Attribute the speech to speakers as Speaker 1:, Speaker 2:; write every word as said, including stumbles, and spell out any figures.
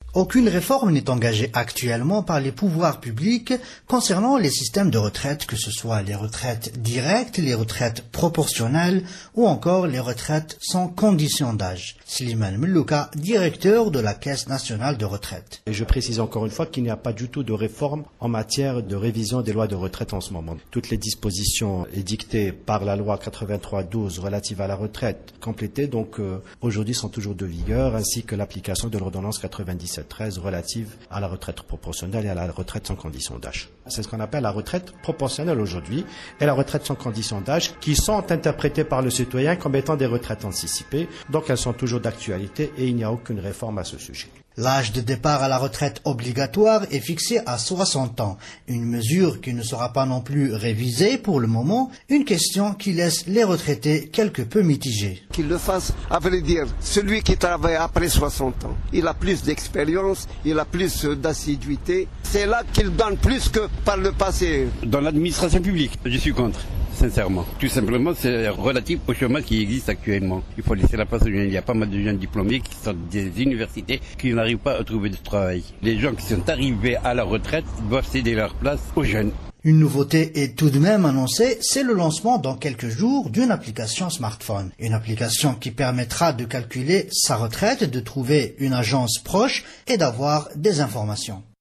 Speaker 1: Aucune réforme n'est engagée actuellement par les pouvoirs publics concernant les systèmes de retraite, que ce soit les retraites directes, les retraites proportionnelles ou encore les retraites sans condition d'âge. Slimane Mlouka, directeur de la Caisse nationale de retraite.
Speaker 2: Et je précise encore une fois qu'il n'y a pas du tout de réforme en matière de révision des lois de retraite en ce moment. Toutes les dispositions édictées par la loi quatre-vingt-trois douze relative à la retraite complétée, donc euh, aujourd'hui sont toujours de vigueur, ainsi que l'application de l'ordonnance quatre-vingt-dix-sept treize relative à la retraite proportionnelle et à la retraite sans condition d'âge. C'est ce qu'on appelle la retraite proportionnelle aujourd'hui et la retraite sans condition d'âge qui sont interprétées par le citoyen comme étant des retraites anticipées. Donc elles sont toujours d'actualité et il n'y a aucune réforme à ce sujet.
Speaker 1: L'âge de départ à la retraite obligatoire est fixé à soixante ans, une mesure qui ne sera pas non plus révisée pour le moment, une question qui laisse les retraités quelque peu mitigés.
Speaker 3: Qu'il le fasse, à vrai dire, celui qui travaille après soixante ans, il a plus d'expérience, il a plus d'assiduité, c'est là qu'il donne plus que par le passé.
Speaker 4: Dans l'administration publique, je suis contre. Sincèrement. Tout simplement, c'est relatif au chômage qui existe actuellement. Il faut laisser la place aux jeunes. Il y a pas mal de jeunes diplômés qui sortent des universités qui n'arrivent pas à trouver de travail. Les gens qui sont arrivés à la retraite doivent céder leur place aux jeunes.
Speaker 1: Une nouveauté est tout de même annoncée, c'est le lancement dans quelques jours d'une application smartphone. Une application qui permettra de calculer sa retraite, de trouver une agence proche et d'avoir des informations.